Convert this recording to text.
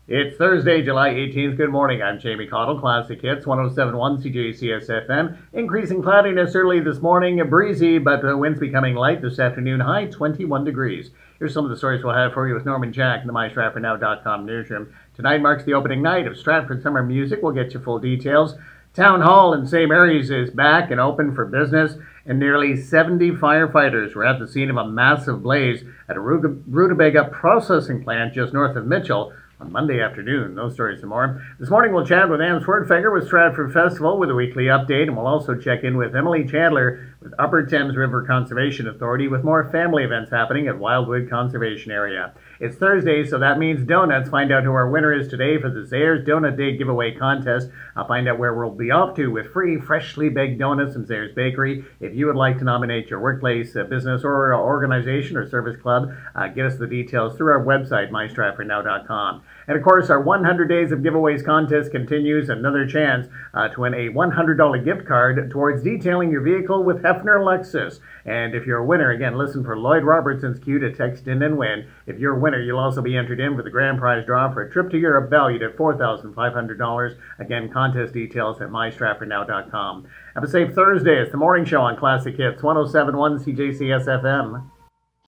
It's Thursday, July 18th. Good morning. I'm Jamie Cottle, Classic Hits, 107.1 CJCS FM. Increasing cloudiness early this morning, breezy, but the winds becoming light this afternoon, high 21 degrees. Here's some of the stories we'll have for you with Norman Jack in the MyStratfordNow.com newsroom. Tonight marks the opening night of Stratford Summer Music. We'll get you full details. Town Hall in St. Mary's is back and open for business, and nearly 70 firefighters were at the scene of a massive blaze at a rutabaga processing plant just north of Mitchell on Monday afternoon. Those stories and more. This morning we'll chat with Anne Swertfeger with Stratford Festival with a weekly update, and we'll also check in with Emily Chandler with Upper Thames River Conservation Authority with more family events happening at Wildwood Conservation Area. It's Thursday, so that means donuts. Find out who our winner is today for the Zayres Donut Day giveaway contest. I'll find out where we'll be off to with free, freshly baked donuts from Zayres Bakery. If you would like to nominate your workplace, business, or organization or service club, get us the details through our website, mystratfordnow.com. And of course, our 100 Days of Giveaways contest continues. Another chance to win a $100 gift card towards detailing your vehicle with Hefner Lexus. And if you're a winner, again, listen for Lloyd Robertson's cue to text in and win. If you're a winner, you'll also be entered in for the grand prize draw for a trip to Europe valued at $4,500. Again, contest details at mystratfordnow.com. Have a safe Thursday. It's the morning show on Classic Hits, 107.1 CJCS FM.